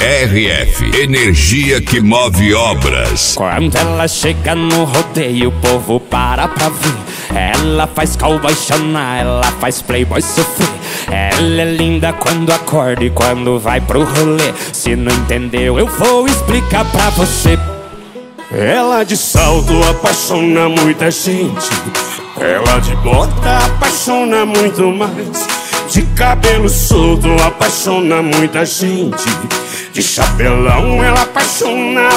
RF, energia que move obras. Quando ela chega no rodeio, o povo para pra ver. Ela faz cowboy chorar, ela faz playboy sofrer. Ela é linda quando acorda e quando vai pro rolê. Se não entendeu, eu vou explicar pra você. Ela de salto apaixona muita gente. Ela de bota apaixona muito mais. De cabelo solto apaixona muita gente. De chapelão ela apaixona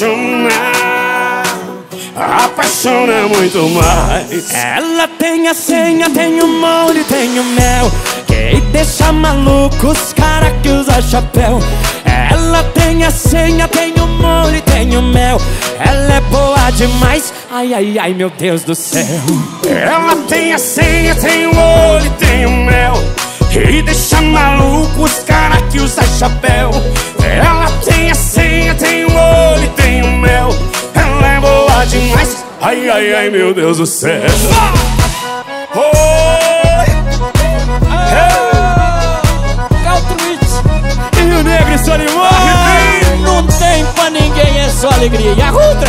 muito mais. Ela tem a senha, tem o molho, tem o mel, que deixa maluco os cara que usa chapéu. Ela tem a senha, tem o molho, tem o mel. Ela é boa demais, ai, ai, ai, meu Deus do céu. Ela tem a senha, tem o olho, tem o mel, e deixa maluco os cara que usa chapéu. Ela tem a senha, tem o olho, tem o mel. Ela é boa demais, ai, ai, ai, meu Deus do céu. E o Negro e Solimão, não tem pra ninguém, é só alegria. E a Rutra?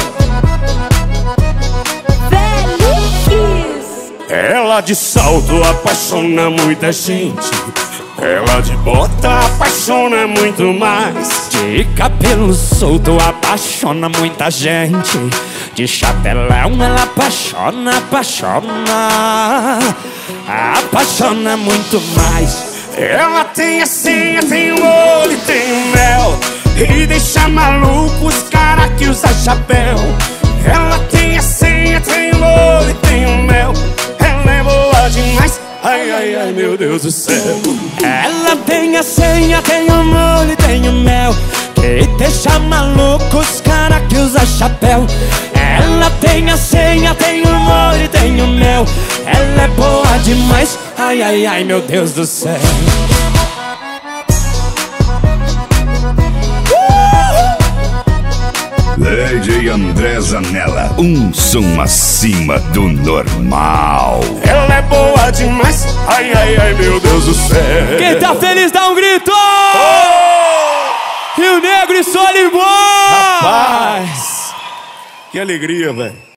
Ela de salto apaixona muita gente. Ela de bota apaixona muito mais. De cabelo solto apaixona muita gente. De chapelão ela apaixona muito mais. Ela tem a senha, tem o olho, tem o mel, e deixa maluco os cara que usa chapéu. Ela tem a senha, tem o olho, tem o mel. Ela é boa demais, ai, ai, ai, meu Deus do céu. Ela tem a senha, tem o molho, tem o mel, que deixa maluco os cara que usa chapéu. Ela tem a senha, tem o molho, tem o mel. Ela é boa demais, ai, ai, ai, meu Deus do céu. DJ André Zanella, um som acima do normal. Ela é boa demais, ai, ai, ai, meu Deus do céu. Quem tá feliz dá um grito! E o Negro e Solimão! Rapaz, que alegria, velho.